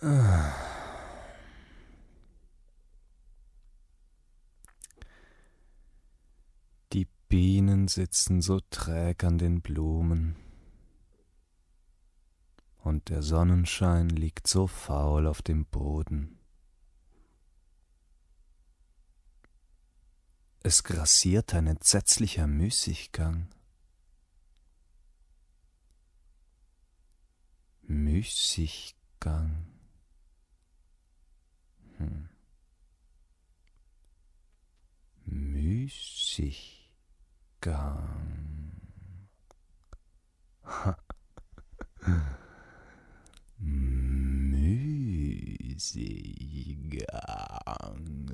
Die Bienen sitzen so träg an den Blumen, und der Sonnenschein liegt so faul auf dem Boden. Es grassiert ein entsetzlicher Müßiggang. Müßiggang. Müßiggang. Müßiggang.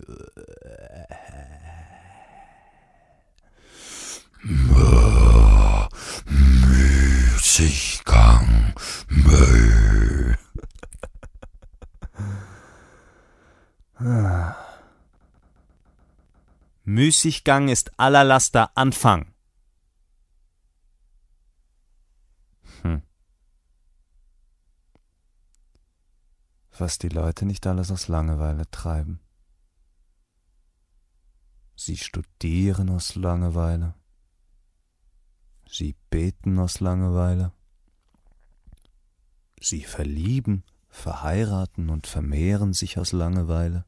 Müßiggang. Müßiggang ist aller Laster Anfang. Was die Leute nicht alles aus Langeweile treiben. Sie studieren aus Langeweile. Sie beten aus Langeweile. Sie verlieben, verheiraten und vermehren sich aus Langeweile.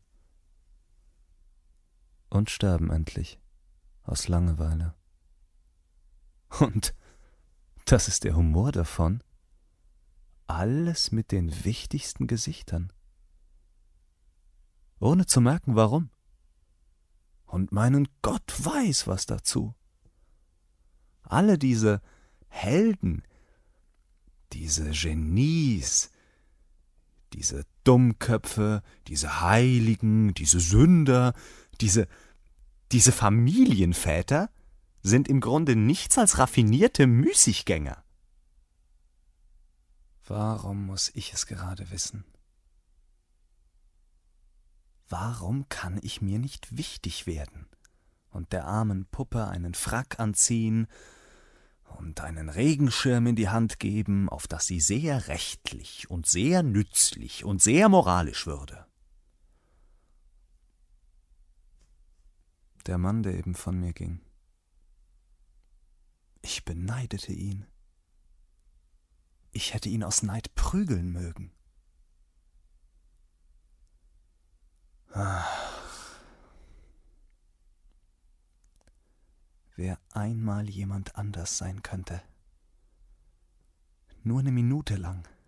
Und sterben endlich aus Langeweile. Und das ist der Humor davon. Alles mit den wichtigsten Gesichtern. Ohne zu merken, warum. Und meinen Gott weiß was dazu. Alle diese Helden, diese Genies, diese Dummköpfe, diese Heiligen, diese Sünder, diese Familienväter sind im Grunde nichts als raffinierte Müßiggänger. Warum muss ich es gerade wissen? Warum kann ich mir nicht wichtig werden und der armen Puppe einen Frack anziehen und einen Regenschirm in die Hand geben, auf dass sie sehr rechtlich und sehr nützlich und sehr moralisch würde? Der Mann, der eben von mir ging. Ich beneidete ihn. Ich hätte ihn aus Neid prügeln mögen. Wer einmal jemand anders sein könnte. Nur eine Minute lang.